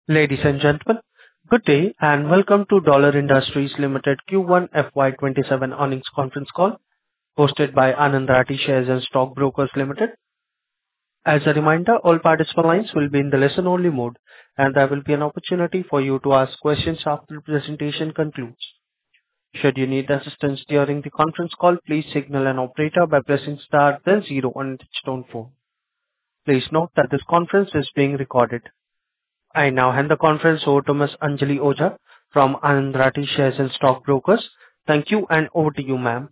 Ladies and gentlemen, good day and welcome to Dollar Industries Limited Q1 FY27 earnings conference call hosted by Anand Rathi Shares and Stock Brokers Limited. As a reminder, all participant lines will be in the listen-only mode, and there will be an opportunity for you to ask questions after the presentation concludes. Should you need assistance during the conference call, please signal an operator by pressing star then zero on your touchtone phone. Please note that this conference is being recorded. I now hand the conference over to Ms. Anjali Ojha from Anand Rathi Shares and Stock Brokers. Thank you, and over to you, ma'am.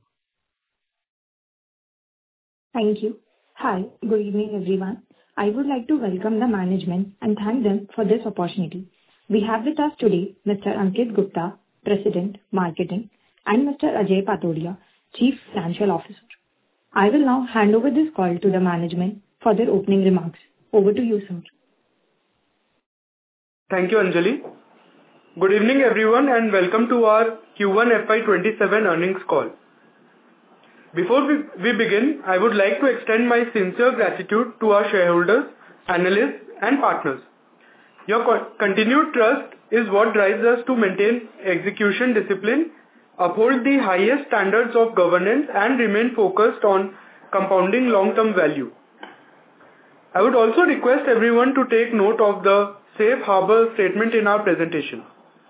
Thank you. Hi, good evening, everyone. I would like to welcome the management and thank them for this opportunity. We have with us today Mr. Ankit Gupta, President, Marketing, and Mr. Ajay Patodia, Chief Financial Officer. I will now hand over this call to the management for their opening remarks. Over to you, sir. Thank you, Anjali. Good evening, everyone, and welcome to our Q1 FY27 earnings call. Before we begin, I would like to extend my sincere gratitude to our shareholders, analysts, and partners. Your continued trust is what drives us to maintain execution discipline, uphold the highest standards of governance, and remain focused on compounding long-term value. I would also request everyone to take note of the safe harbor statement in our presentation.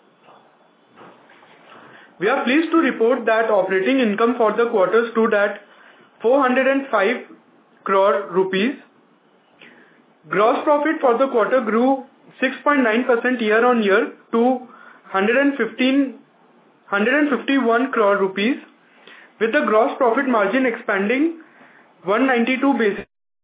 We are pleased to report that operating income for the quarter stood at 405 crore rupees. Gross profit for the quarter grew 6.9% year-on-year to 151 crore rupees, with the gross profit margin expanding 192 basis.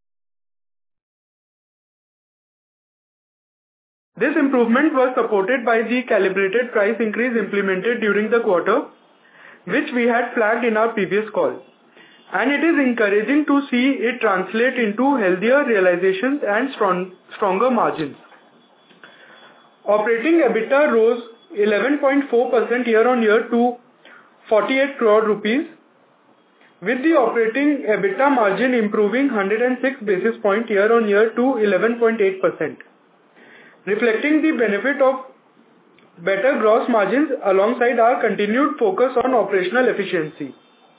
This improvement was supported by the calibrated price increase implemented during the quarter, which we had flagged in our previous call, and it is encouraging to see it translate into healthier realizations and stronger margins. Operating EBITDA rose 11.4% year-on-year to 48 crore rupees, with the operating EBITDA margin improving 106 basis points year-on-year to 11.8%. Reflecting the benefit of better gross margins alongside our continued focus on operational efficiency.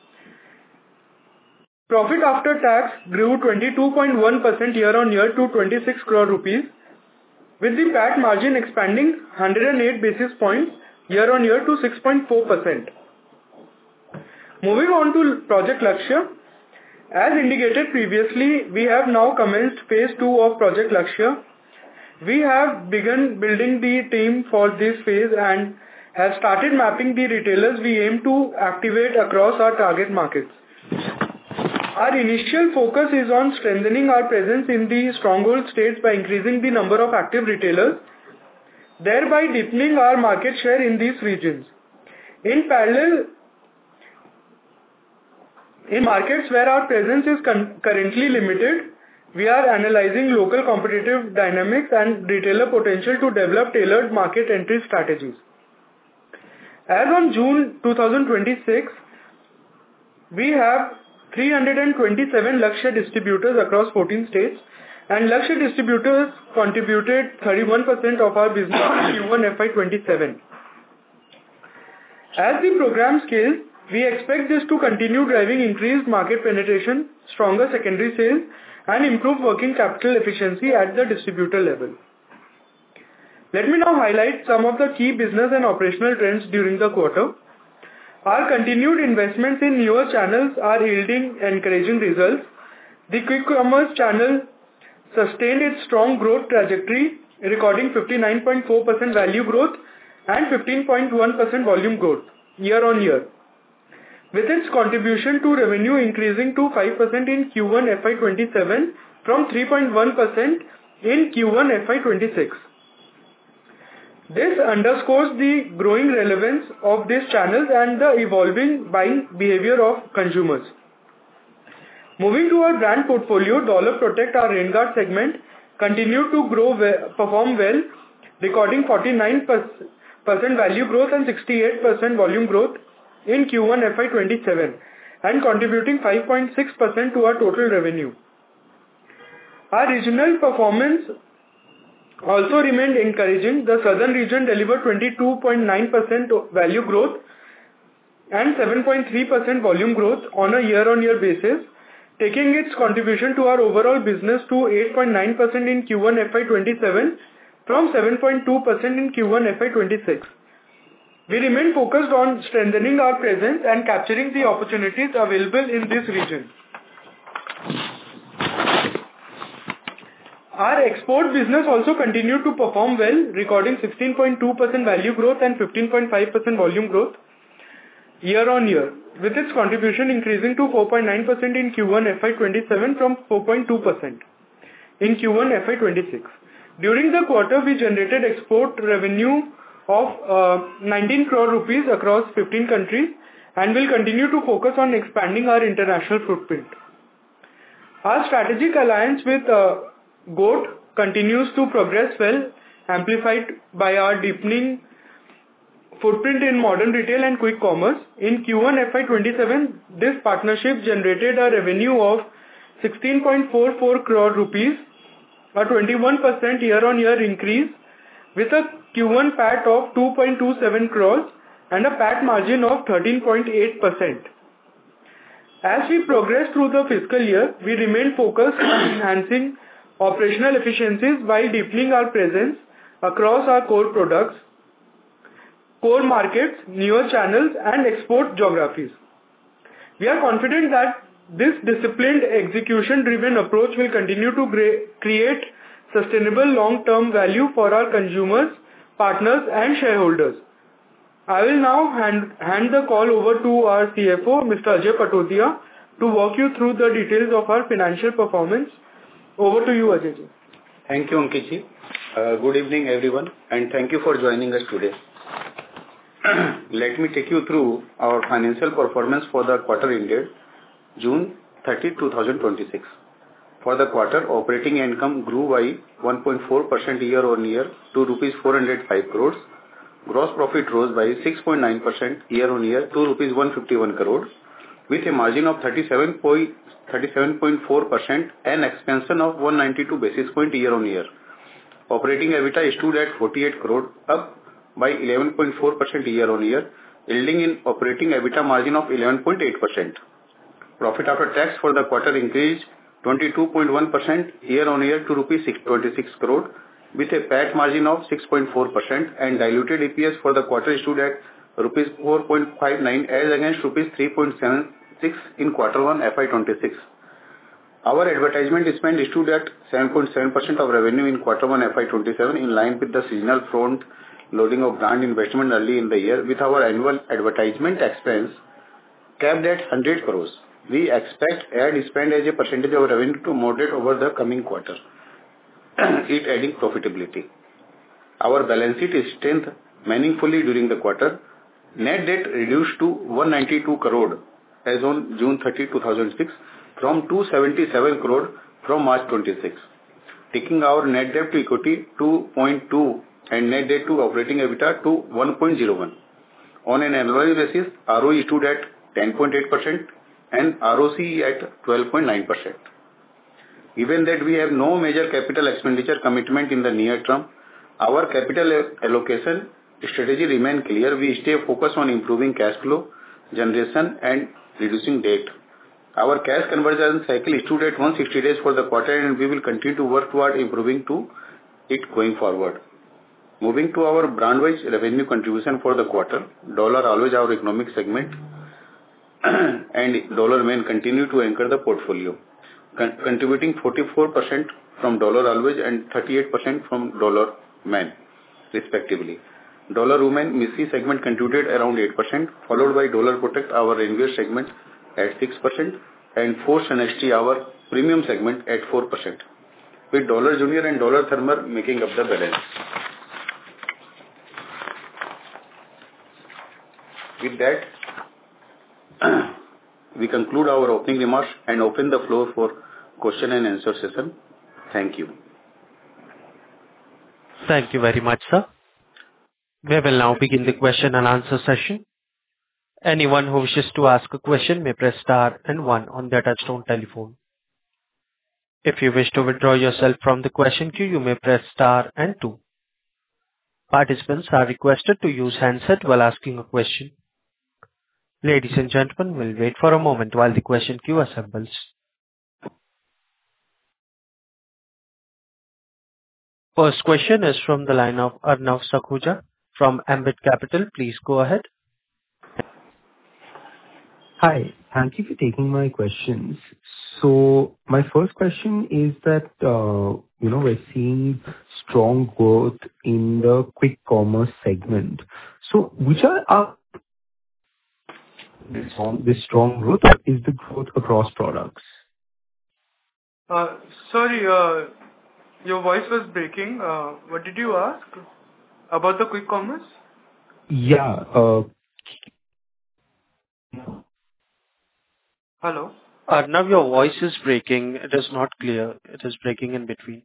Profit after tax grew 22.1% year-on-year to 26 crore rupees, with the PAT margin expanding 108 basis points year-on-year to 6.4%. Moving on to Project Lakshya. As indicated previously, we have now commenced phase 2 of Project Lakshya. We have begun building the team for this phase and have started mapping the retailers we aim to activate across our target markets. Our initial focus is on strengthening our presence in the stronghold states by increasing the number of active retailers, thereby deepening our market share in these regions. In parallel, in markets where our presence is currently limited, we are analyzing local competitive dynamics and retailer potential to develop tailored market entry strategies. As on June 2026, we have 327 Lakshya distributors across 14 states, and Lakshya distributors contributed 31% of our business in Q1 FY27. As the program scales, we expect this to continue driving increased market penetration, stronger secondary sales, and improve working capital efficiency at the distributor level. Let me now highlight some of the key business and operational trends during the quarter. Our continued investments in newer channels are yielding encouraging results. The quick commerce channel sustained its strong growth trajectory, recording 59.4% value growth and 15.1% volume growth year-on-year, with its contribution to revenue increasing to 5% in Q1 FY27 from 3.1% in Q1 FY26. This underscores the growing relevance of these channels and the evolving buying behavior of consumers. Moving to our brand portfolio, Dollar Protect, our rain guard segment, continued to perform well, recording 49% value growth and 68% volume growth in Q1 FY27 and contributing 5.6% to our total revenue. Our regional performance also remained encouraging. The southern region delivered 22.9% value growth and 7.3% volume growth on a year-on-year basis, taking its contribution to our overall business to 8.9% in Q1 FY27 from 7.2% in Q1 FY26. We remain focused on strengthening our presence and capturing the opportunities available in this region. Our export business also continued to perform well, recording 16.2% value growth and 15.5% volume growth year-on-year, with its contribution increasing to 4.9% in Q1 FY27 from 4.2% in Q1 FY26. During the quarter, we generated export revenue of 19 crore rupees across 15 countries and will continue to focus on expanding our international footprint. Our strategic alliance with GOAT continues to progress well, amplified by our deepening footprint in modern retail and quick commerce. In Q1 FY27, this partnership generated a revenue of 16.44 crore rupees, a 21% year-on-year increase, with a Q1 PAT of 2.27 crores and a PAT margin of 13.8%. As we progress through the fiscal year, we remain focused on enhancing operational efficiencies while deepening our presence across our core products, core markets, newer channels, and export geographies. We are confident that this disciplined, execution-driven approach will continue to create sustainable long-term value for our consumers, partners, and shareholders. I will now hand the call over to our CFO, Mr. Ajay Patodia, to walk you through the details of our financial performance. Over to you, Ajay ji. Thank you, Ankit ji. Good evening, everyone, and thank you for joining us today. Let me take you through our financial performance for the quarter ended June 30, 2026. For the quarter, operating income grew by 1.4% year-on-year to rupees 405 crores. Gross profit rose by 6.9% year-on-year to rupees 151 crores, with a margin of 37.4% and expansion of 192 basis points year-on-year. Operating EBITDA stood at 48 crore, up by 11.4% year-on-year, yielding in operating EBITDA margin of 11.8%. Profit after tax for the quarter increased 22.1% year-on-year to rupees 26 crore, with a PAT margin of 6.4%, and diluted EPS for the quarter stood at rupees 4.59 as against rupees 3.76 in quarter 1 FY26. Our advertisement spend stood at 7.7% of revenue in quarter 1 FY27, in line with the seasonal front loading of brand investment early in the year, with our annual advertisement expense capped at 100 crores. We expect ad spend as a percentage of revenue to moderate over the coming quarter, it adding profitability. Our balance sheet strengthened meaningfully during the quarter. Net debt reduced to 192 crore as on June 30, 2006, from 277 crore from March 26, taking our net debt to equity to 0.2 and net debt to operating EBITDA to 1.01. On an annual basis, ROE stood at 10.8% and ROCE at 12.9%. Given that we have no major capital expenditure commitment in the near term, our capital allocation strategy remains clear. We stay focused on improving cash flow generation and reducing debt. Our cash conversion cycle stood at 160 days for the quarter, and we will continue to work toward improving to it going forward. Moving to our brand-wise revenue contribution for the quarter, Dollar Always, our economic segment, and Dollar Man continue to anchor the portfolio, contributing 44% from Dollar Always and 38% from Dollar Man, respectively. Dollar Women Missy segment contributed around 8%, followed by Dollar Protect, our rainwear segment, at 6%, and Force NXT, our premium segment, at 4%, with Dollar Junior and Dollar Thermal making up the balance. With that, we conclude our opening remarks and open the floor for question and answer session. Thank you. Thank you very much, sir. We will now begin the question and answer session. Anyone who wishes to ask a question may press star and one on their touchtone telephone. If you wish to withdraw yourself from the question queue, you may press star and two. Participants are requested to use handset while asking a question. Ladies and gentlemen, we'll wait for a moment while the question queue assembles. First question is from the line of Arnav Sakhuja from Ambit Capital. Please go ahead. Hi. Thank you for taking my questions. So my first question is that, we're seeing strong growth in the quick commerce segment. So which are this strong growth, or is the growth across products? Sorry, your voice was breaking. What did you ask about the quick commerce? Yeah. Hello? Arnav, your voice is breaking. It is not clear. It is breaking in between.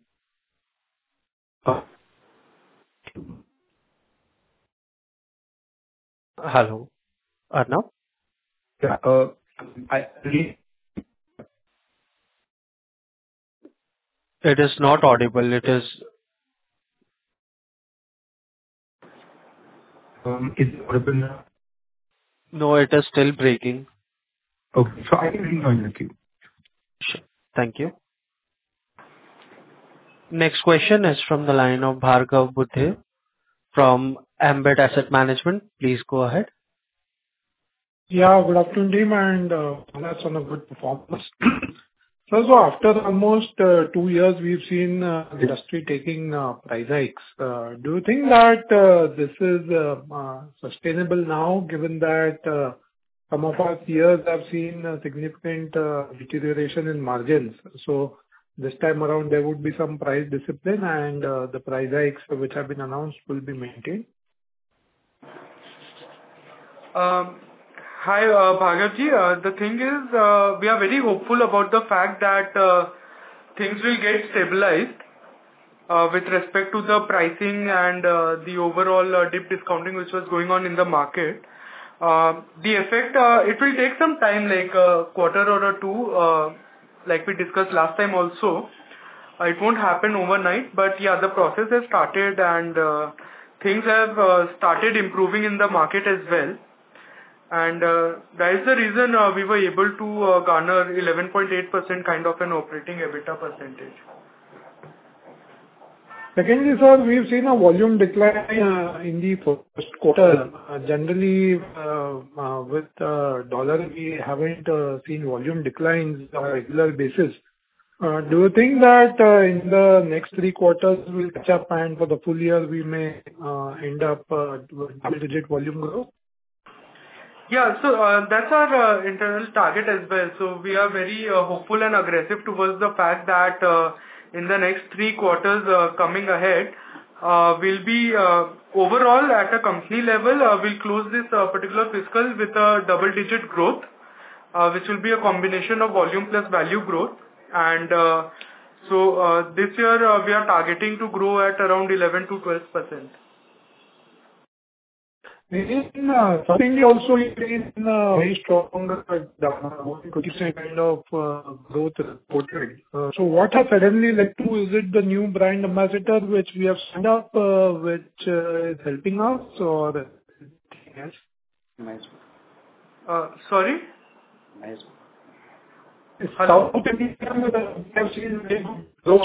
Hello, Arnav? Yeah. It is not audible. It is. Is it audible now? No, it is still breaking. Okay. So I can rejoin the queue. Sure. Thank you. Next question is from the line of Bhargav Buddhe from Ambit Asset Management. Please go ahead. Yeah, good afternoon, team, and congrats on a good performance. So after almost 2 years, we've seen the industry taking price hikes. Do you think that this is sustainable now, given that some of our peers have seen a significant deterioration in margins? So this time around, there would be some price discipline, and the price hikes which have been announced will be maintained? Hi, Bhargavji. The thing is, we are very hopeful about the fact that things will get stabilized with respect to the pricing and the overall deep discounting which was going on in the market. The effect, it will take some time, like a quarter or two, like we discussed last time also. It won't happen overnight, but yeah, the process has started and things have started improving in the market as well. And that is the reason we were able to garner 11.8% kind of an operating EBITDA percentage. Secondly, sir, we've seen a volume decline in the first quarter. Generally, with dollar, we haven't seen volume declines on a regular basis. Do you think that in the next 3 quarters we'll catch up, and for the full year we may end up with double-digit volume growth? Yeah, so that's our internal target as well. So we are very hopeful and aggressive towards the fact that in the next 3 quarters coming ahead, we'll be overall at a company level, we'll close this particular fiscal with a double-digit growth, which will be a combination of volume plus value growth. And so this year we are targeting to grow at around 11 to 12%. Something also in very strong kind of growth reported. So what has suddenly led to? Is it the new brand ambassador which we have signed up, which is helping us, or anything else? Sorry? South India, we have seen very good growth.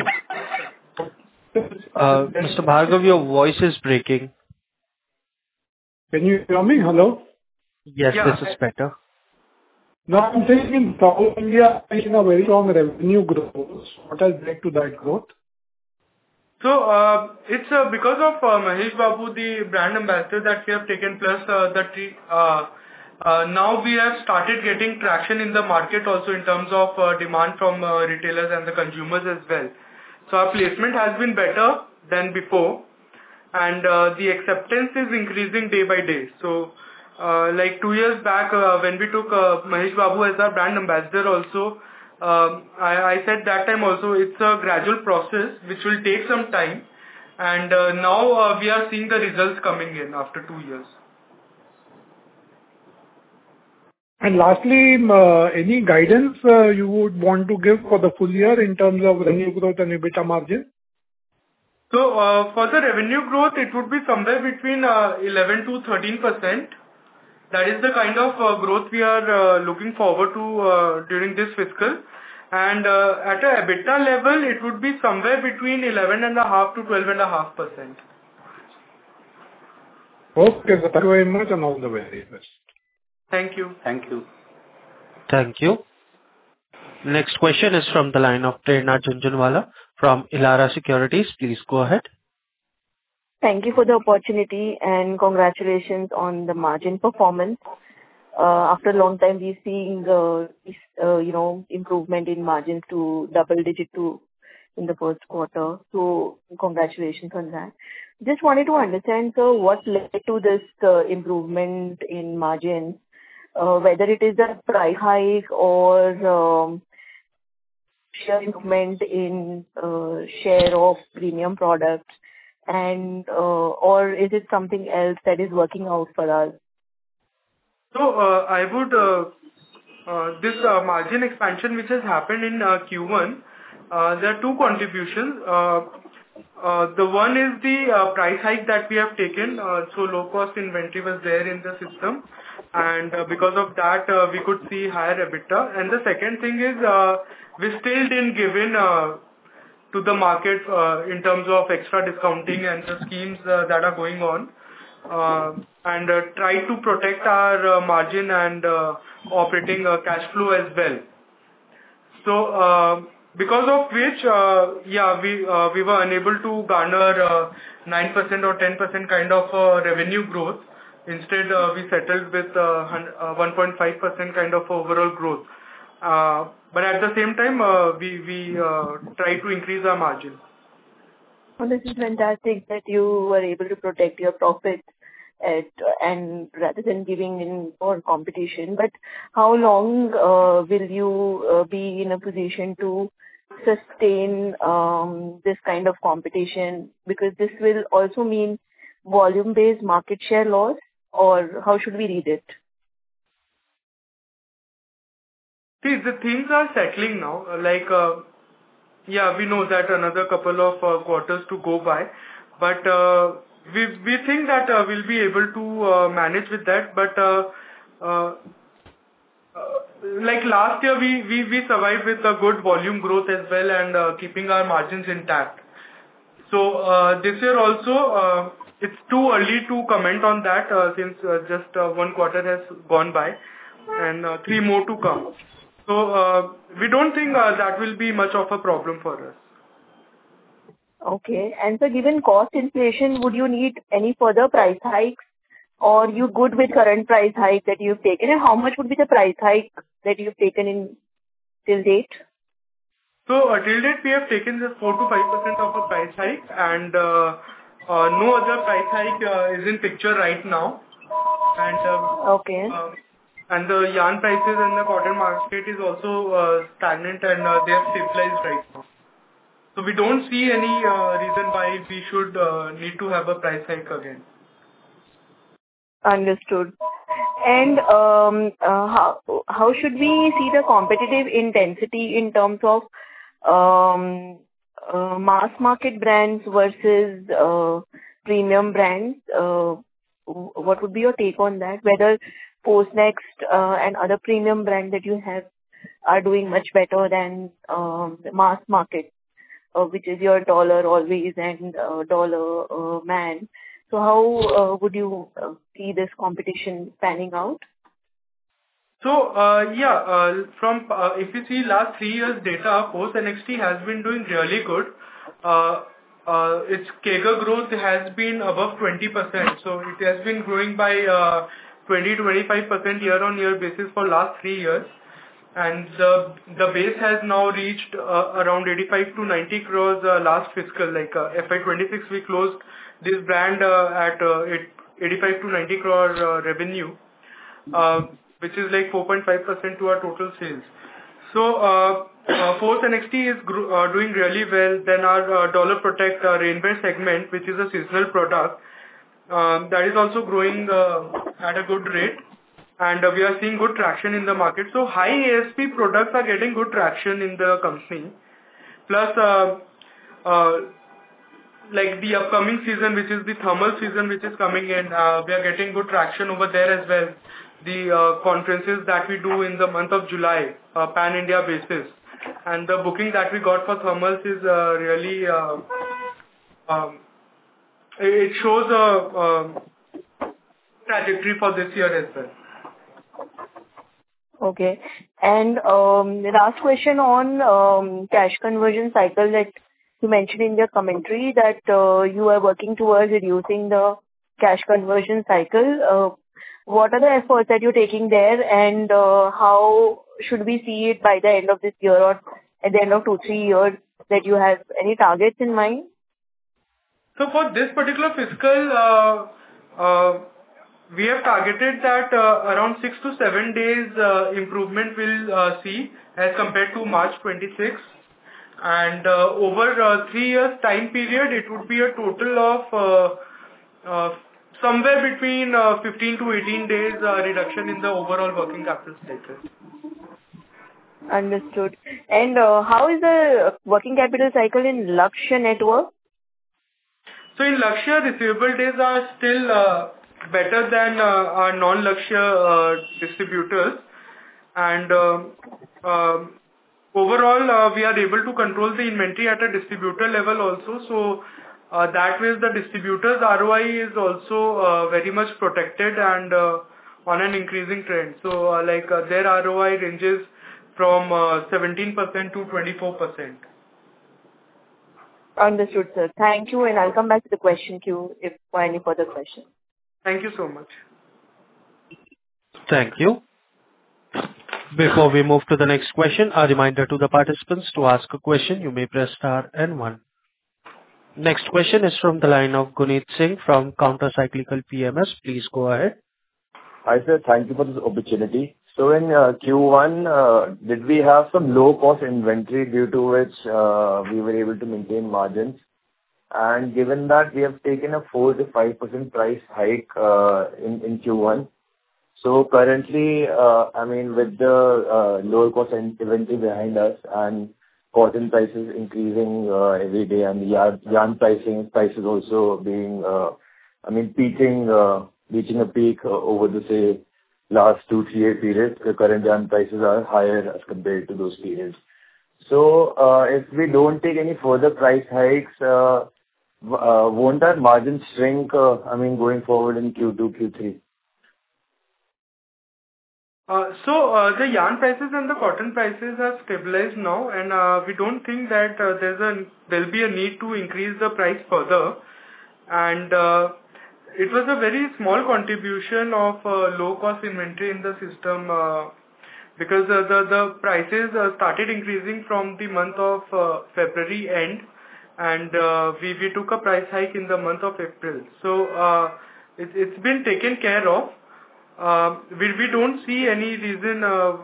Mr. Bhargav, your voice is breaking. Can you hear me? Hello? Yes, Yeah. this is better. No, I'm saying in South India, we've seen a very strong revenue growth. What has led to that growth? So it's because of Mahesh Babu, the brand ambassador that we have taken, plus now we have started getting traction in the market also in terms of demand from retailers and the consumers as well. So our placement has been better than before, and the acceptance is increasing day by day. So like 2 years back, when we took Mahesh Babu as our brand ambassador also, I said that time also it's a gradual process which will take some time, and now we are seeing the results coming in after 2 years. And lastly, any guidance you would want to give for the full year in terms of revenue growth and EBITDA margin? So, for the revenue growth, it would be somewhere between 11 to 13%. That is the kind of growth we are looking forward to during this fiscal. And at a EBITDA level, it would be somewhere between 11.5 to 12.5%. Okay, sir. Thank you very much and all the very best. Thank you. Thank you. Thank you. Next question is from the line of Prerna Jhunjhunwala from Elara Securities. Please go ahead. Thank you for the opportunity and congratulations on the margin performance. After a long time, we're seeing improvement in margins to double digit in the first quarter. So congratulations on that. Just wanted to understand, sir, what led to this improvement in margins, whether it is a price hike or share improvement in share of premium products, and or is it something else that is working out for us? So, I would this margin expansion which has happened in Q1, there are two contributions. The one is the price hike that we have taken. So low cost inventory was there in the system, and because of that, we could see higher EBITDA. And the second thing is, we still didn't give in to the market in terms of extra discounting and the schemes that are going on, and try to protect our margin and operating cash flow as well. So, because of which, we were unable to garner 9% or 10% kind of revenue growth. Instead, we settled with 1.5% kind of overall growth. But at the same time, we try to increase our margin. Well, this is fantastic that you were able to protect your profits and rather than giving in for competition. But how long will you be in a position to sustain this kind of competition? Because this will also mean volume-based market share loss, or how should we read it? See, the things are settling now. We know that another couple of quarters to go by, but we think that we'll be able to manage with that. But like last year, we survived with a good volume growth as well and keeping our margins intact. So this year also, it's too early to comment on that since just one quarter has gone by and 3 more to come. So we don't think that will be much of a problem for us. Okay. And so given cost inflation, would you need any further price hikes, or you good with current price hike that you've taken? And how much would be the price hike that you've taken in till date? So till date, we have taken just 4 to 5% of a price hike, and no other price hike is in picture right now. And okay. And the yarn prices and the cotton market is also stagnant, and they have stabilized right now. So we don't see any reason why we should need to have a price hike again. Understood. And how should we see the competitive intensity in terms of mass market brands versus premium brands? What would be your take on that? Whether Postnext and other premium brands that you have are doing much better than the mass market, which is your Dollar Always and Dollar Man. So how would you see this competition panning out? So, from if you see last 3 years data, Post NXT has been doing really good. Its CAGR growth has been above 20%. So it has been growing by 20 to 25% year-on-year basis for last 3 years. And the base has now reached around 85 to 90 crores last fiscal. Like FY26, we closed this brand at 85 to 90 crore revenue, which is like 4.5% to our total sales. So Post NXT is doing really well. Then our Dollar Protect rainwear segment, which is a seasonal product, that is also growing at a good rate. and we are seeing good traction in the market. So high ASP products are getting good traction in the company. Plus, like the upcoming season, which is the thermal season, which is coming in, we are getting good traction over there as well. The conferences that we do in the month of July, pan-India basis, and the booking that we got for thermals is really, it shows a trajectory for this year as well. Okay. And the last question on cash conversion cycle that you mentioned in your commentary that you are working towards reducing the cash conversion cycle. What are the efforts that you're taking there, and how should we see it by the end of this year or at the end of 2-3 years, that you have any targets in mind? So for this particular fiscal, we have targeted that around 6 to 7 days improvement will see as compared to March 26. And over 3 years time period, it would be a total of somewhere between 15 to 18 days reduction in the overall working capital status. Understood. And how is the working capital cycle in Lakshya network? So in Lakshya, receivable days are still better than our non-Lakshya distributors. And overall, we are able to control the inventory at a distributor level also. So that way, the distributor's ROI is also very much protected and on an increasing trend. So their ROI ranges from 17% to 24%. Understood, sir. Thank you, and I'll come back to the question queue if for any further questions. Thank you so much. Thank you. Before we move to the next question, a reminder to the participants: to ask a question, you may press star and one. Next question is from the line of Guneet Singh from Counter Cyclical PMS. Please go ahead. Hi, sir. Thank you for this opportunity. So in Q1, did we have some low-cost inventory due to which we were able to maintain margins? And given that we have taken a 4 to 5% price hike in Q1, so currently, I mean, with the lower-cost inventory behind us and cotton prices increasing every day and the yarn prices also being, I mean, reaching a peak over the, say, last 2-3 year periods, the current yarn prices are higher as compared to those periods. So if we don't take any further price hikes, won't our margins shrink, I mean, going forward in Q2, Q3? So the yarn prices and the cotton prices have stabilized now, and we don't think that there'll be a need to increase the price further. And it was a very small contribution of low-cost inventory in the system because the prices started increasing from the month of February end, and we took a price hike in the month of April. So it's been taken care of. We don't see any reason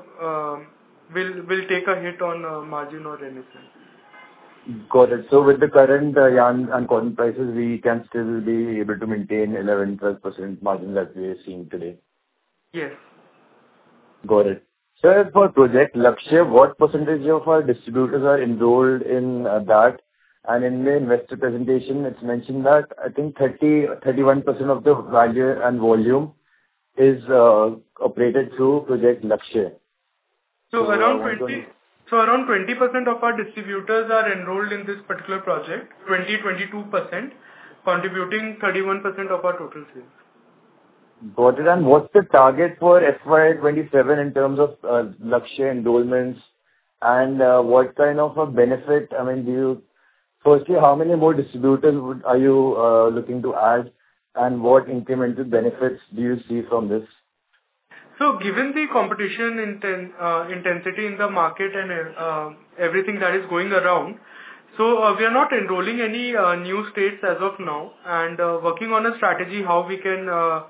we'll take a hit on margin or anything. Got it. So with the current yarn and cotton prices, we can still be able to maintain 11-12% margin that we are seeing today? Yes. Got it. Sir, for Project Lakshya, what percentage of our distributors are enrolled in that? And in the investor presentation, it's mentioned that I think 31% of the value and volume is operated through Project Lakshya. So around 20% of our distributors are enrolled in this particular project, 22%, contributing 31% of our total sales. Got it. And what's the target for FY27 in terms of Lakshya enrollments, and what kind of a benefit, I mean, firstly, how many more distributors are you looking to add, and what incremental benefits do you see from this? So given the competition intensity in the market and everything that is going around, so we are not enrolling any new states as of now, and working on a strategy how we can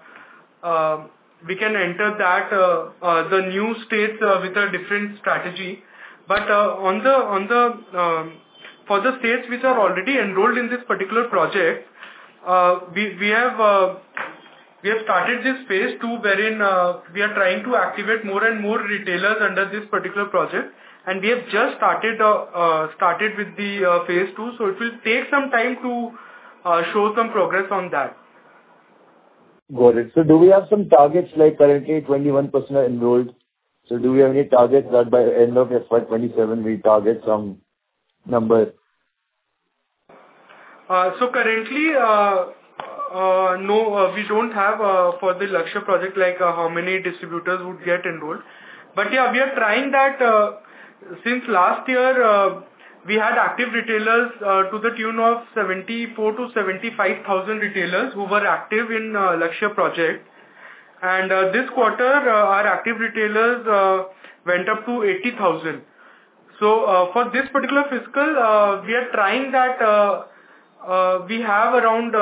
enter the new states with a different strategy. But for the states which are already enrolled in this particular project, we have we have started this phase 2 wherein we are trying to activate more and more retailers under this particular project, and we have just started with the phase 2, so it will take some time to show some progress on that. Got it. So do we have some targets, like currently 21% are enrolled? So do we have any targets that by end of FY27 we target some number? So currently, no, we don't have for the Lakshya project like how many distributors would get enrolled. But yeah, we are trying that since last year we had active retailers to the tune of 74 to 75,000 retailers who were active in Lakshya project. And this quarter our active retailers went up to 80,000. So for this particular fiscal, we are trying that we have around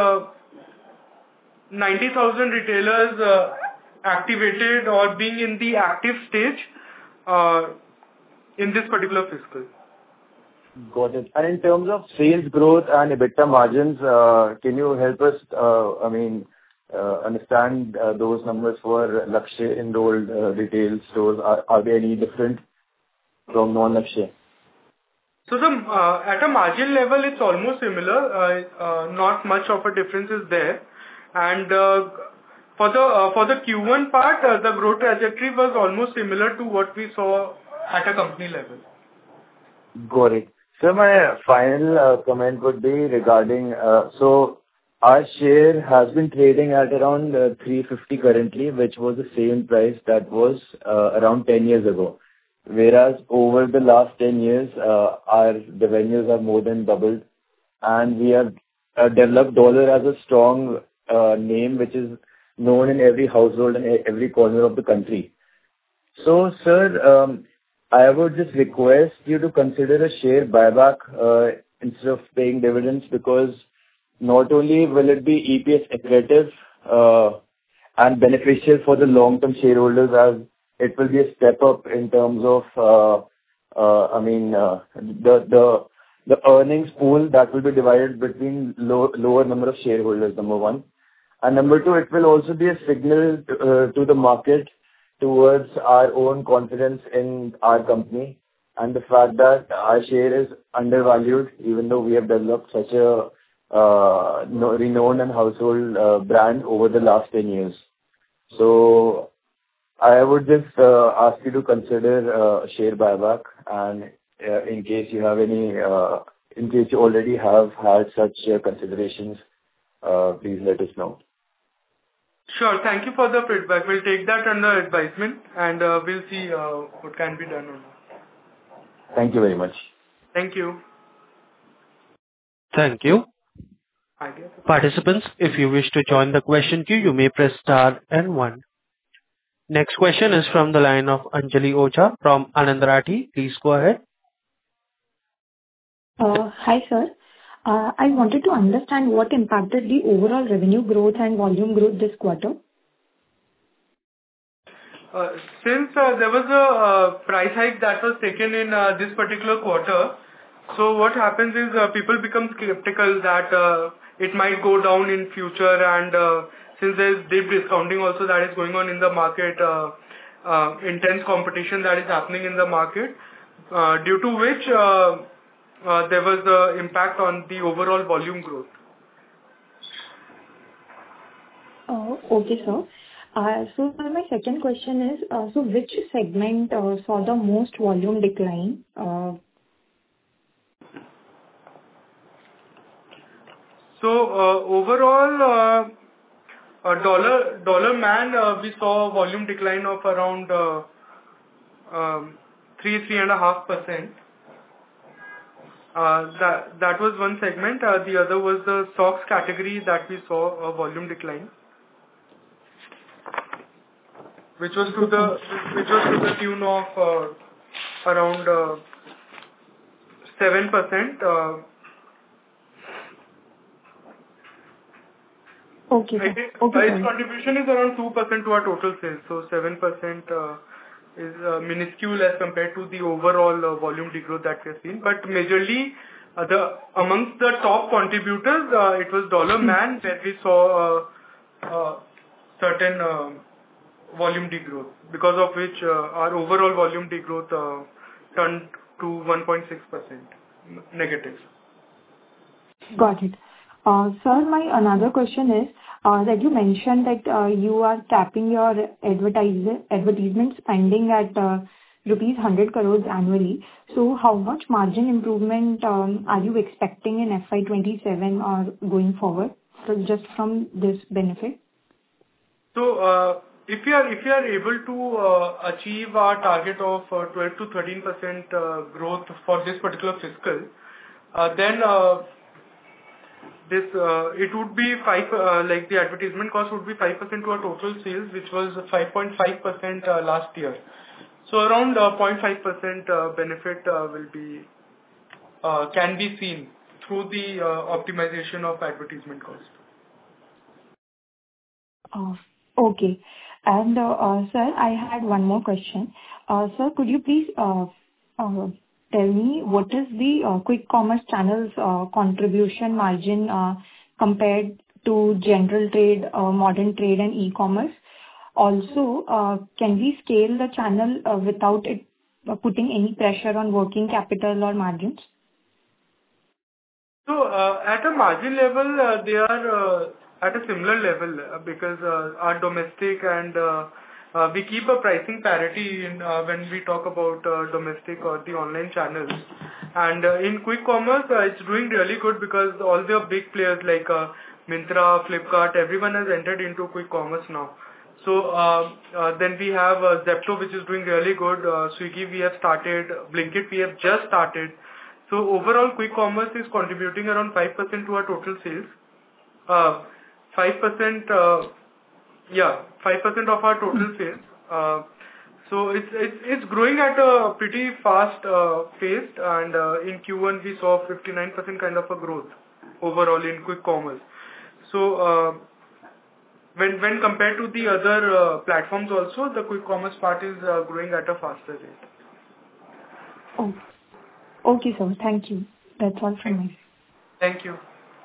90,000 retailers activated or being in the active stage in this particular fiscal. Got it. And in terms of sales growth and EBITDA margins, can you help us, understand those numbers for Lakshya enrolled retail stores? Are they any different from non-Lakshya? So at a margin level, it's almost similar. Not much of a difference is there. And for the Q1 part, the growth trajectory was almost similar to what we saw at a company level. Got it. So my final comment would be regarding, so our share has been trading at around 350 currently, which was the same price that was around 10 years ago. Whereas over the last 10 years, our revenues have more than doubled, and we have developed Dollar as a strong name, which is known in every household and every corner of the country. So, sir, I would just request you to consider a share buyback instead of paying dividends, because not only will it be EPS accretive and beneficial for the long-term shareholders, as it will be a step up in terms of, the earnings pool that will be divided between lower number of shareholders, number one. And number two, it will also be a signal to the market towards our own confidence in our company and the fact that our share is undervalued, even though we have developed such a renowned and household brand over the last 10 years. So I would just ask you to consider a share buyback, and in case you have any, in case you already have had such considerations, please let us know. Sure. Thank you for the feedback. We'll take that under advisement, and we'll see what can be done on that. Thank you very much. Thank you. Thank you. Participants, if you wish to join the question queue, you may press star and 1. Next question is from the line of Anjali Ocha from Anand Rathi. Please go ahead. Hi, sir. I wanted to understand what impacted the overall revenue growth and volume growth this quarter. Since there was a price hike that was taken in this particular quarter, so what happens is people become skeptical that it might go down in future, and since there is deep discounting also that is going on in the market, intense competition that is happening in the market, due to which there was an impact on the overall volume growth. Okay, sir. So my second question is, so which segment saw the most volume decline? So overall, Dollar Man, we saw a volume decline of around 3.5%. That was one segment. The other was the socks category that we saw a volume decline, which was to the tune of around 7%. Okay. Its contribution is around 2% to our total sales, so 7% is minuscule as compared to the overall volume degrowth that we have seen. But majorly, amongst the top contributors, it was Dollar Man where we saw certain volume degrowth, because of which our overall volume degrowth turned to 1.6% negative. Got it. Sir, my another question is that you mentioned that you are capping your advertisement spending at rupees 100 crores annually. So how much margin improvement are you expecting in FY27 or going forward? So just from this benefit? So if you are able to achieve our target of 12 to 13% growth for this particular fiscal, then it would be like the advertisement cost would be 5% to our total sales, which was 5.5% last year. So around 0.5% benefit can be seen through the optimization of advertisement cost. Okay. And sir, I had one more question. Sir, could you please tell me what is the quick commerce channel's contribution margin compared to general trade, modern trade, and e-commerce? Also, can we scale the channel without it putting any pressure on working capital or margins? So at a margin level, they are at a similar level because our domestic and we keep a pricing parity when we talk about domestic or the online channels. And in quick commerce, it's doing really good because all the big players like Myntra, Flipkart, everyone has entered into quick commerce now. So then we have Zepto, which is doing really good. Swiggy, we have started. Blinkit, we have just started. So overall, quick commerce is contributing around 5% to our total sales. 5%, 5% of our total sales. So it's growing at a pretty fast pace, and in Q1 we saw 59% kind of a growth overall in quick commerce. So when compared to the other platforms also, the quick commerce part is growing at a faster rate. Oh, okay, sir. Thank you. That's all from me. Thank you.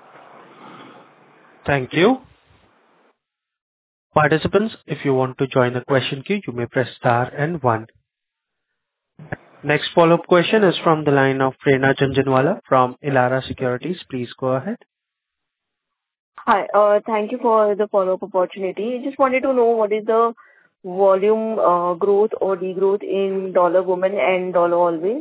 Thank you. Participants, if you want to join the question queue, you may press star and 1. Next follow-up question is from the line of Prerna Jhunjhunwala from Elara Securities. Please go ahead. Hi. Thank you for the follow-up opportunity. Just wanted to know what is the volume growth or degrowth in Dollar Woman and Dollar Always?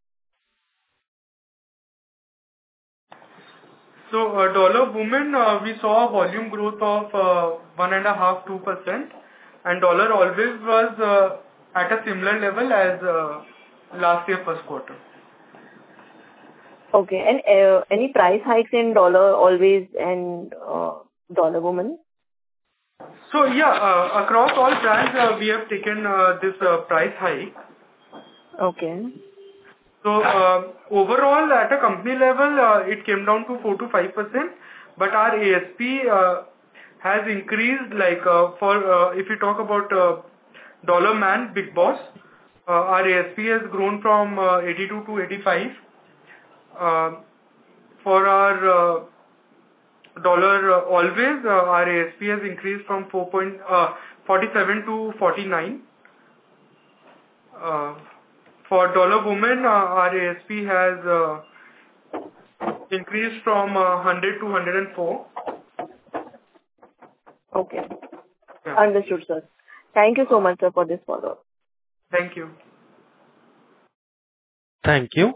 So Dollar Woman, we saw a volume growth of 1.5-2%, and Dollar Always was at a similar level as last year first quarter. Okay. And any price hikes in Dollar Always and Dollar Woman? So across all brands, we have taken this price hike. Okay. So overall, at a company level, it came down to 4 to 5%, but our ASP has increased. Like if you talk about Dollar Man, Big Boss, our ASP has grown from 82 to 85. For our Dollar Always, our ASP has increased from 47 to 49. For Dollar Woman, our ASP has increased from 100 to 104. Okay. Yeah. Understood, sir. Thank you so much, sir, for this follow-up. Thank you. Thank you.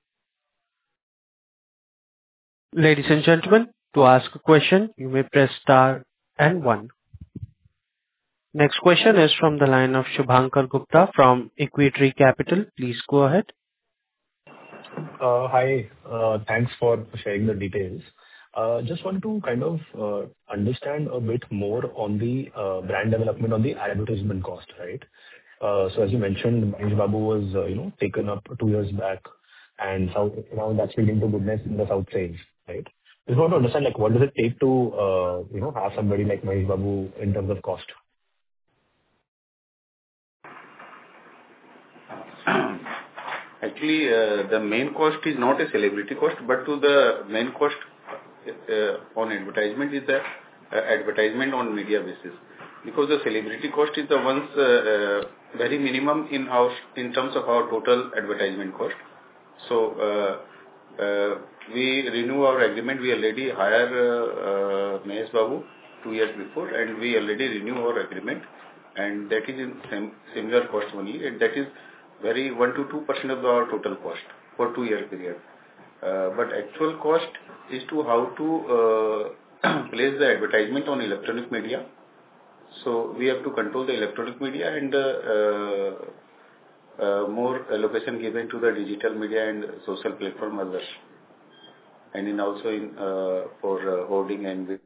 Ladies and gentlemen, to ask a question, you may press star and 1. Next question is from the line of Shubhankar Gupta from Equitree Capital. Please go ahead. Hi. Thanks for sharing the details. Just want to kind of understand a bit more on the brand development on the advertisement cost, right? So as you mentioned, Mahesh Babu was taken up 2 years back, and now that's leading to goodness in the South sales, right? Just want to understand what does it take to have somebody like Mahesh Babu in terms of cost? Actually, the main cost is not a celebrity cost, but to the main cost on advertisement is the advertisement on media basis. because the celebrity cost is the one's very minimum in terms of our total advertisement cost. So we renew our agreement. We already hired Mahesh Babu 2 years before, and we already renew our agreement, and that is in similar cost only, and that is very 1 to 2% of our total cost for 2-year period. But actual cost is to how to place the advertisement on electronic media. So we have to control the electronic media and more allocation given to the digital media and social platform others, and in also in for hoarding and.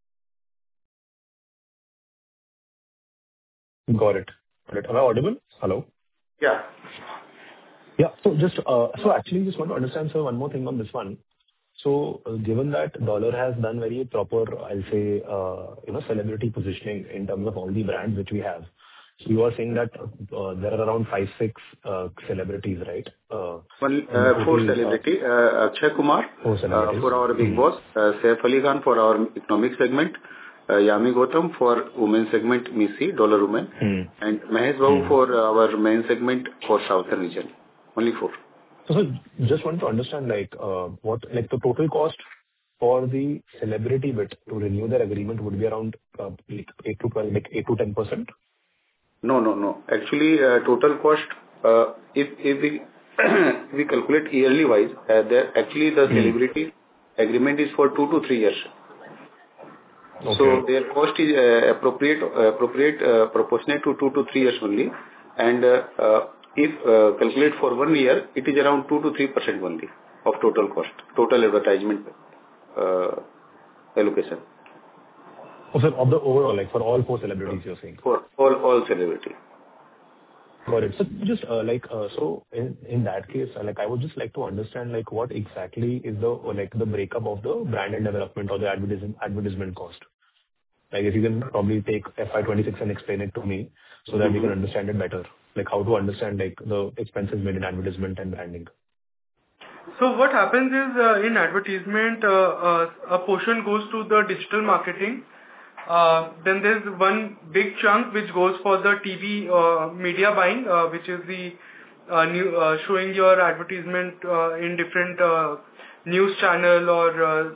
Got it. Got it. Am I audible? Hello? Yeah. Yeah. So just, so actually just want to understand, sir, one more thing on this one. So given that dollar has done very proper, I'll say, celebrity positioning in terms of all the brands which we have. So you are saying that there are around 5-6 celebrities, right? 4 celebrity. Akshay Kumar for our Bigg Boss, Saif Ali Khan for our economic segment, Yami Gautam for women segment, Missy, Dollar Women, and Mahesh Babu for our main segment for Southern region. Only 4. So just want to understand, like, what, like, the total cost for the celebrity bit to renew their agreement would be around, like 8 to 12, like 8 to 10%? No. Actually, total cost, if we calculate yearly wise, the celebrity agreement is for 2 to 3 years. Okay. So their cost is proportionate to 2 to 3 years only, and if calculate for 1 year, it is around 2 to 3% only of total cost, total advertisement allocation. Oh, sir, of the overall, like for all 4 celebrities, you're saying? For all celebrity. Got it. So just so in that case, like I would just like to understand, like, what exactly is the breakup of the brand and development or the advertisement cost. Like, if you can probably take FY26 and explain it to me so that we can understand it better. Like, how to understand, like, the expenses made in advertisement and branding. So what happens is, in advertisement, a portion goes to the digital marketing. Then there's one big chunk which goes for the TV media buying, which is the showing your advertisement in different news channel or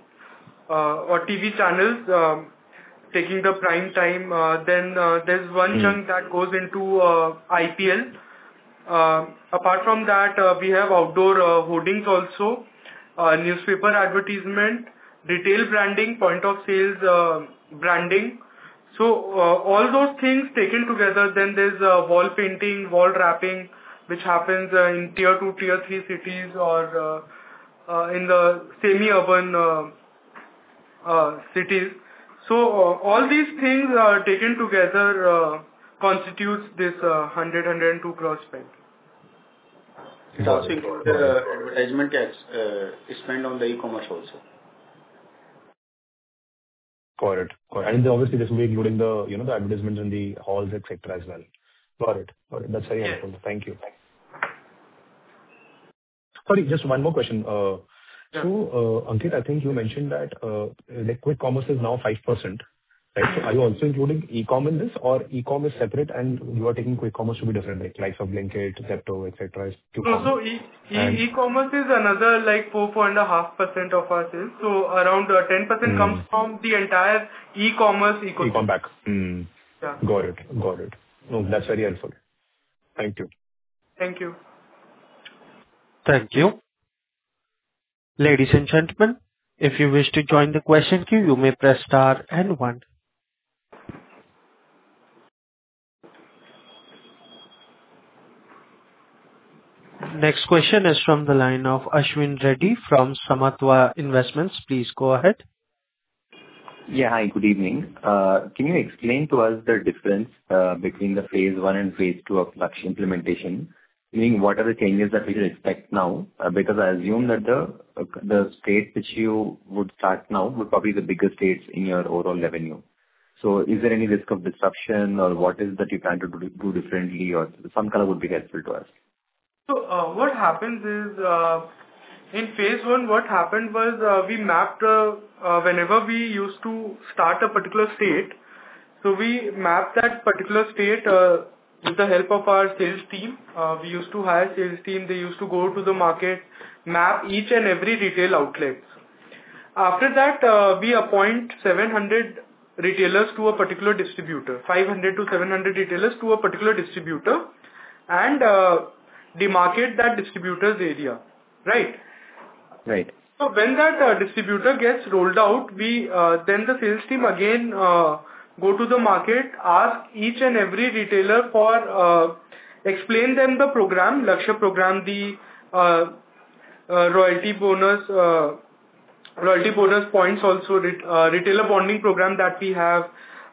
TV channels, taking the prime time. Then there's one chunk that goes into IPL. Apart from that, we have outdoor hoardings also, newspaper advertisement, retail branding, point of sales branding. So all those things taken together, then there's wall painting, wall wrapping, which happens in tier 2, tier 3 cities or in the semi-urban cities. So all these things taken together constitutes this 102 crore spend. It also includes the advertisement tax spent on the e-commerce also. Got it. And obviously this will be including the, the advertisements in the halls, etc. as well. Got it. That's very helpful. Thank you. Sorry, just one more question. So, Ankit, I think you mentioned that like quick commerce is now 5%, right? So are you also including e-com in this, or e-com is separate and you are taking quick commerce to be different, like likes of Blinkit, Zepto, etc. So e-commerce is another like 4.5% of our sales. So around 10% comes from the entire e-commerce ecosystem. E-com back. Yeah. Got it. No, that's very helpful. Thank you. Thank you. Thank you. Ladies and gentlemen, if you wish to join the question queue, you may press star and 1. Next question is from the line of Ashwin Reddy from Samatva Investments. Please go ahead. Yeah, hi, good evening. Can you explain to us the difference between the phase 1 and phase 2 of Lakshya implementation? Meaning, what are the changes that we should expect now? Because I assume that the states which you would start now would probably be the biggest states in your overall revenue. So is there any risk of disruption, or what is that you plan to do differently, or some color would be helpful to us? So what happens is, in phase 1, what happened was we mapped whenever we used to start a particular state. So we map that particular state with the help of our sales team. We used to hire sales team. They used to go to the market, map each and every retail outlet. After that, we appoint 700 retailers to a particular distributor, 500 to 700 retailers to a particular distributor, and demarcate that distributor's area, right? Right. So when that distributor gets rolled out, we then the sales team again go to the market, ask each and every retailer for explain them the program, Lakshya program, the loyalty bonus points also, retailer bonding program that we have,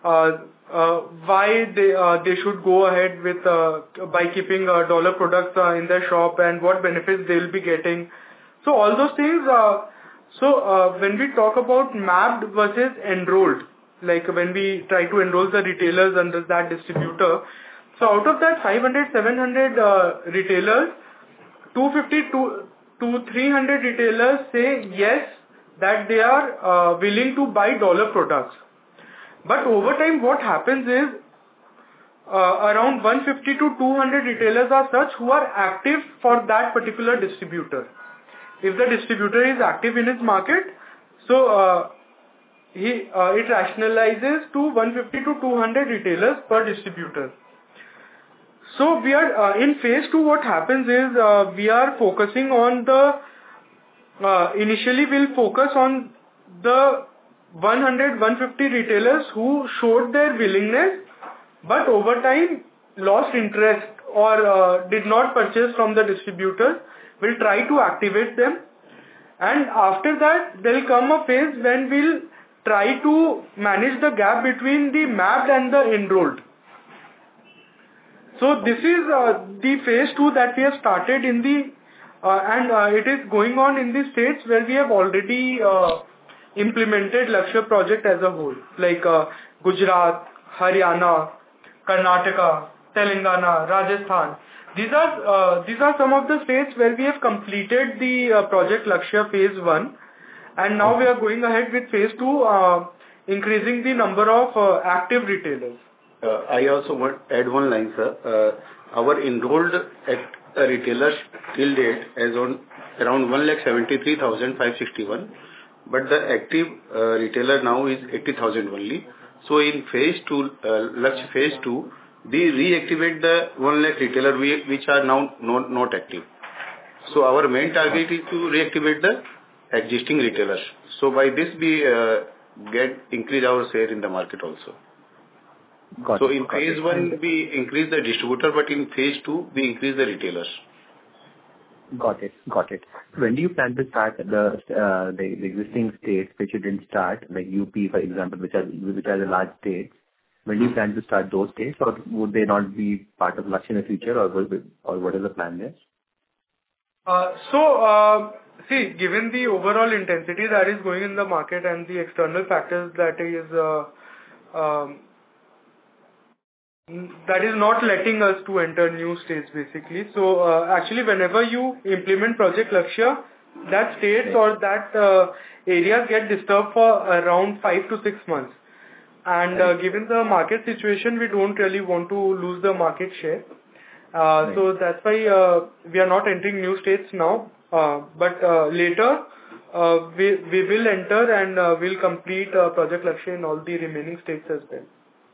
why they should go ahead with by keeping dollar products in their shop and what benefits they will be getting. So all those things. When we talk about mapped versus enrolled, like when we try to enroll the retailers under that distributor, so out of that 500, 700 retailers, 250 to 300 retailers say yes, that they are willing to buy dollar products. But over time, what happens is around 150 to 200 retailers are such who are active for that particular distributor. If the distributor is active in his market, so it rationalizes to 150 to 200 retailers per distributor. So we are in phase 2. What happens is we are focusing on the initially we'll focus on the 100-150 retailers who showed their willingness, but over time lost interest or did not purchase from the distributor. We'll try to activate them, and after that there will come a phase when we'll try to manage the gap between the mapped and the enrolled. So this is the phase 2 that we have started in the and it is going on in the states where we have already implemented Lakshya project as a whole, like Gujarat, Haryana, Karnataka, Telangana, Rajasthan. These are some of the states where we have completed the project Lakshya phase 1, and now we are going ahead with phase 2, increasing the number of active retailers. I also want to add one line, sir. Our enrolled retailers till date is on around 1,73,561, but the active retailer now is 80,000 only. So in phase 2, Lakshya phase 2, we reactivate the 1 lakh retailer which are now not active. So our main target is to reactivate the existing retailers. So by this we increase our share in the market also. So in phase 1 we increase the distributor, but in phase 2 we increase the retailers. Got it. When do you plan to start the existing states which you didn't start, like UP, for example, which are the large states? When do you plan to start those states, or would they not be part of Lakshya in the future, or what is the plan there? See, given the overall intensity that is going in the market and the external factors that is not letting us to enter new states basically. So actually whenever you implement Project Lakshya, that states or that areas get disturbed for around 5 to 6 months. And given the market situation, we don't really want to lose the market share. So that's why we are not entering new states now. But later we will enter and we'll complete Project Lakshya in all the remaining states as well.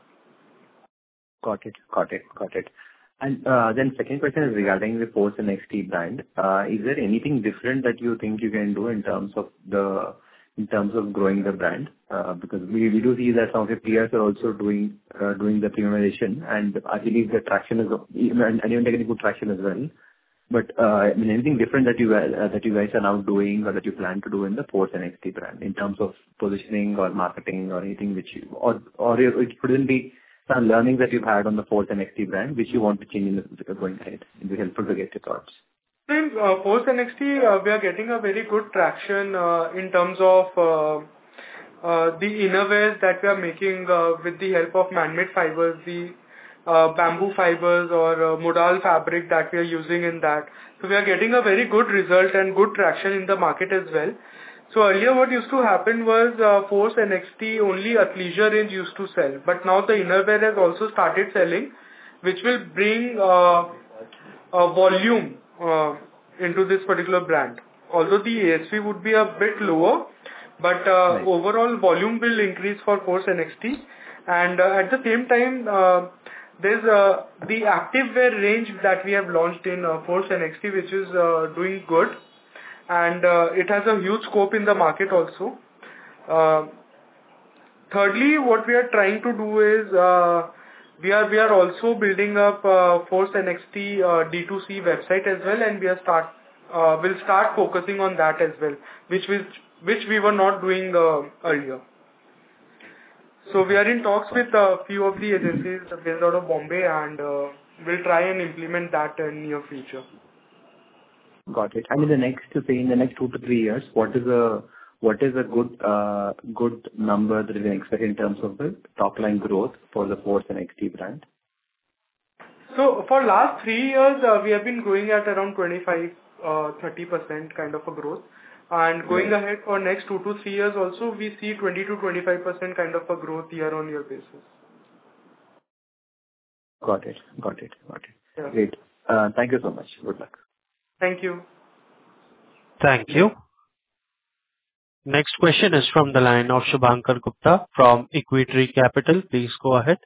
Got it. And then second question is regarding the Force and XT brand. Is there anything different that you think you can do in terms of growing the brand? Because we do see that some of your peers are also doing the premiumization, and I believe the traction is and even taking good traction as well. But anything different that you guys are now doing or that you plan to do in the Force and XT brand in terms of positioning or marketing or anything which or it couldn't be some learnings that you've had on the Force and XT brand which you want to change in the going ahead? It would be helpful to get your thoughts. In Force and XT, we are getting a very good traction in terms of the innerwears that we are making with the help of man-made fibers, the bamboo fibers or modal fabric that we are using in that. So we are getting a very good result and good traction in the market as well. So earlier what used to happen was Force NXT only athleisure range used to sell, but now the innerwear has also started selling, which will bring a volume into this particular brand. Although the ASP would be a bit lower, but overall volume will increase for Force NXT. And at the same time, there's the activewear range that we have launched in Force NXT, which is doing good, and it has a huge scope in the market also. Thirdly, what we are trying to do is we are also building up Force NXT D2C website as well, and will start focusing on that as well, which we were not doing earlier. So we are in talks with a few of the agencies based out of Bombay, and we'll try and implement that in near future. Got it. And in the next 2 to 3 years, what is a good number that we can expect in terms of the top line growth for the Force NXT brand? So for last 3 years, we have been growing at around 25-30% kind of a growth. And going ahead for next 2 to 3 years also, we see 20 to 25% kind of a growth year-on-year basis. Got it. Yeah. Great. Thank you so much. Good luck. Thank you. Thank you. Next question is from the line of Shubhankar Gupta from Equitree Capital. Please go ahead.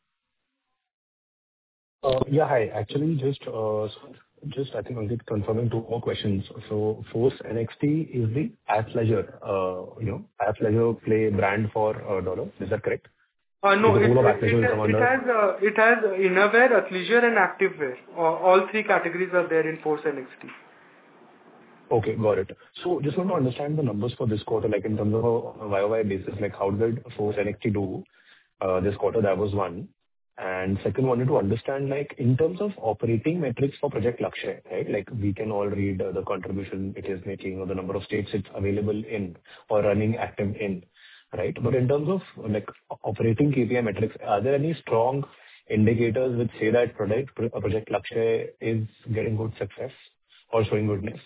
Yeah, hi. Actually, just I think I'll get confirming 2 more questions. So Force NXT is the athleisure play brand for Dollar. Is that correct? No, The whole of athleisure is under... it has innerwear, athleisure, and activewear. All 3 categories are there in Force NXT. Okay, got it. So just want to understand the numbers for this quarter, like in terms of a YOY basis, like how did Force NXT do this quarter? That was one. And second, wanted to understand, like, in terms of operating metrics for Project Lakshya, right? Like, we can all read the contribution it is making or the number of states it's available in or running active in, right? But in terms of, like, operating KPI metrics, are there any strong indicators which say that Project Lakshya is getting good success or showing goodness?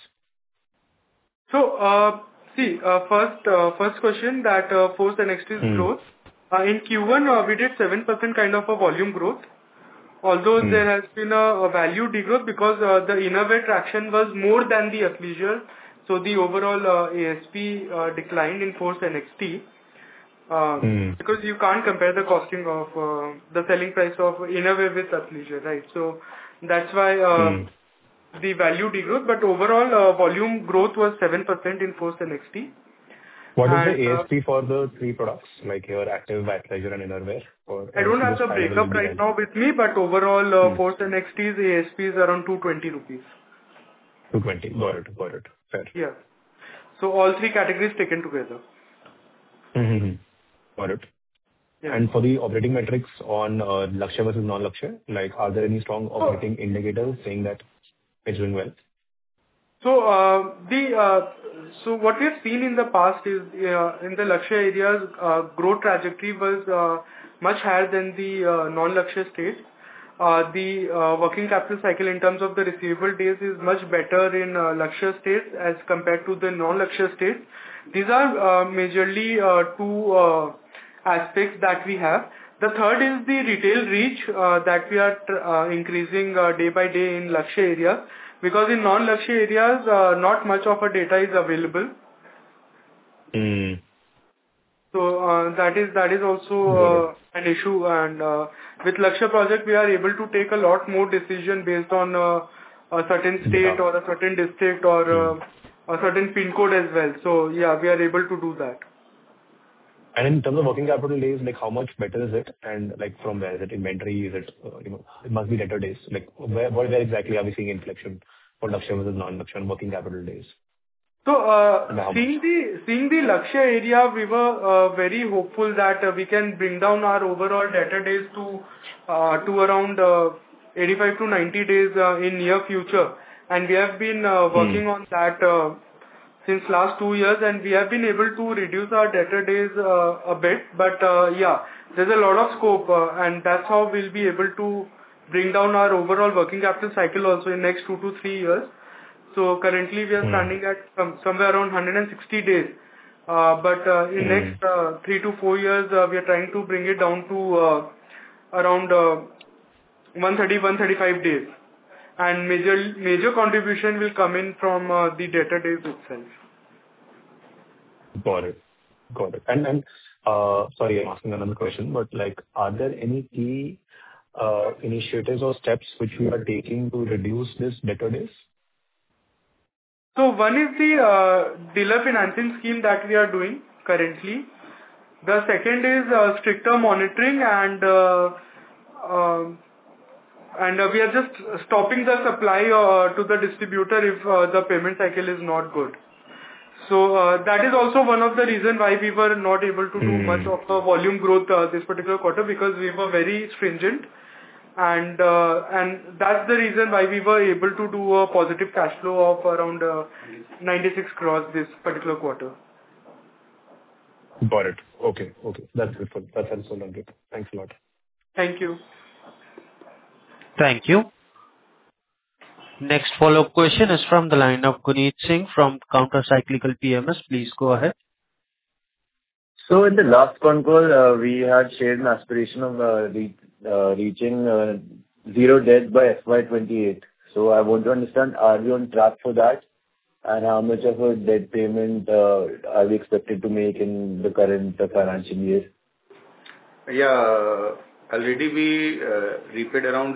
So, first question that Force NXT's growth. In Q1, we did 7% kind of a volume growth, although there has been a value degrowth because the innerwear traction was more than the athleisure. So the overall ASP declined in Force NXT because you can't compare the costing of the selling price of innerwear with athleisure, right? So that's why the value degrowth, but overall volume growth was 7% in Force NXT. What is the ASP for the 3 products, like your active, athleisure, and innerwear? I don't have the breakup right now with me, but overall, Force NXT's ASP is around 220 rupees. 220. Got it. Fair. Yeah. So all 3 categories taken together. Got it. Yeah. And for the operating metrics on Lakshya versus non-Lakshya, like, are there any strong operating indicators saying that it's doing well? So what we have seen in the past is in the Lakshya areas, growth trajectory was much higher than the non-Lakshya states. The working capital cycle in terms of the receivable days is much better in Lakshya states as compared to the non-Lakshya states. These are majorly 2 aspects that we have. The third is the retail reach that we are increasing day by day in Lakshya areas. Because in non-Lakshya areas, not much of a data is available. So that is also an issue. And with Lakshya project, we are able to take a lot more decision based on a certain state or a certain district or a certain pin code as well. So yeah, we are able to do that. And in terms of working capital days, like, how much better is it? And, like, from where? Is it inventory? Is it, it must be debtor days. Like, where exactly are we seeing inflection for Lakshya versus non-Lakshya working capital days? So, seeing the Lakshya area, we were very hopeful that we can bring down our overall debtor days to around 85 to 90 days in near future. And we have been working on that since last 2 years, and we have been able to reduce our debtor days a bit. But yeah, there's a lot of scope, and that's how we'll be able to bring down our overall working capital cycle also in next 2 to 3 years. So currently we are standing at somewhere around 160 days. But in next 3 to 4 years, we are trying to bring it down to around 130, 135 days. And major contribution will come in from the debtor days itself. Got it. And sorry, I'm asking another question, but like, are there any key initiatives or steps which we are taking to reduce this debtor days? So one is the dealer financing scheme that we are doing currently. The second is stricter monitoring, and we are just stopping the supply to the distributor if the payment cycle is not good. So that is also one of the reasons why we were not able to do much of the volume growth this particular quarter, because we were very stringent, and that's the reason why we were able to do a positive cash flow of around 96 crores this particular quarter. Got it. Okay. That's helpful. Ankit. Thanks a lot. Thank you. Thank you. Next follow-up question is from the line of Guneet Singh from Countercyclical PMS. Please go ahead. So in the last con call, we had shared an aspiration of reaching zero debt by FY28. So I want to understand, are we on track for that? And how much of a debt payment are we expected to make in the current financial year? Yeah, already we repaid around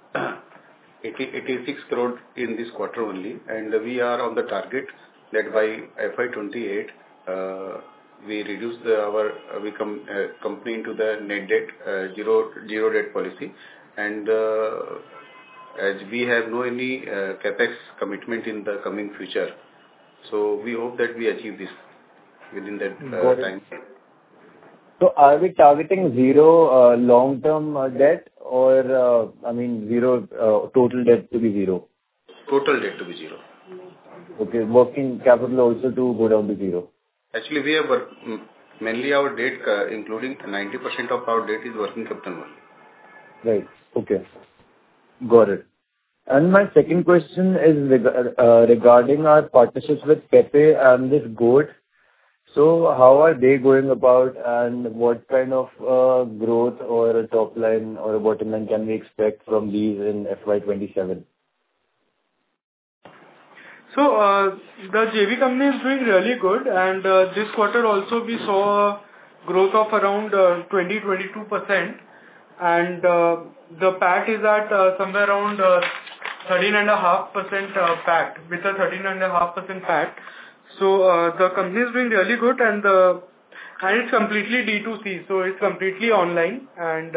86 crore in this quarter only, and we are on the target that by FY28 we reduce our company into the net debt zero debt policy, and as we have no any capex commitment in the coming future, so we hope that we achieve this within that time. So are we targeting zero long-term debt, or zero total debt to be zero? Total debt to be zero. Okay, working capital also to go down to zero. Actually, we have mainly our debt, including 90% of our debt is working capital only. Right. Okay. Got it. And my second question is regarding our partnerships with Pepe and this Goat. So how are they going about, and what kind of growth or a top line or a bottom line can we expect from these in FY27? So the JV company is doing really good, and this quarter also we saw a growth of around 20-22%, and the PAT is at somewhere around 13.5% PAT, with a 13.5% PAT. So the company is doing really good, and it's completely D2C, so it's completely online, and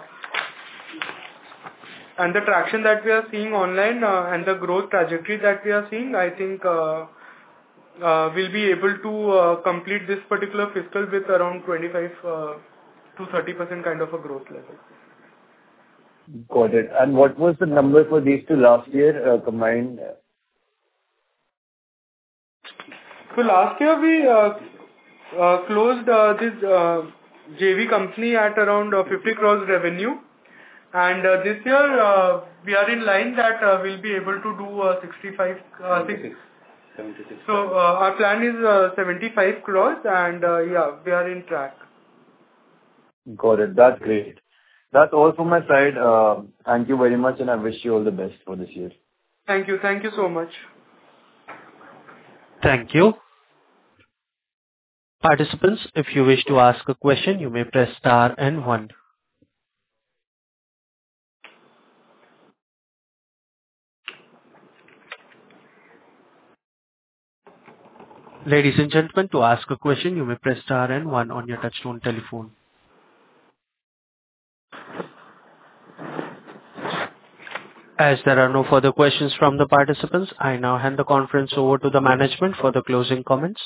the traction that we are seeing online and the growth trajectory that we are seeing, I think we'll be able to complete this particular fiscal with around 25 to 30% kind of a growth level. Got it. And what was the number for these two last year combined? So last year we closed this JV company at around 50 crores revenue, and this year we are in line that we'll be able to do 76. So our plan is 75 crores, and yeah, we are in track. Got it. That's great. That's all from my side. Thank you very much, and I wish you all the best for this year. Thank you. Thank you so much. Thank you. Participants, if you wish to ask a question, you may press star and 1. Ladies and gentlemen, to ask a question, you may press star and 1 on your touchtone telephone. As there are no further questions from the participants, I now hand the conference over to the management for the closing comments.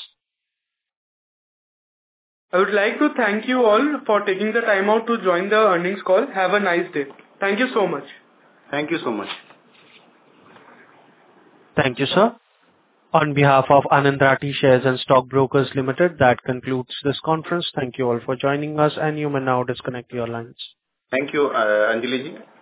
I would like to thank you all for taking the time out to join the earnings call. Have a nice day. Thank you so much. Thank you so much. Thank you, sir. On behalf of Anand Rathi Shares and Stock Brokers Limited, that concludes this conference. Thank you all for joining us, and you may now disconnect your lines. Thank you, Anjali ji.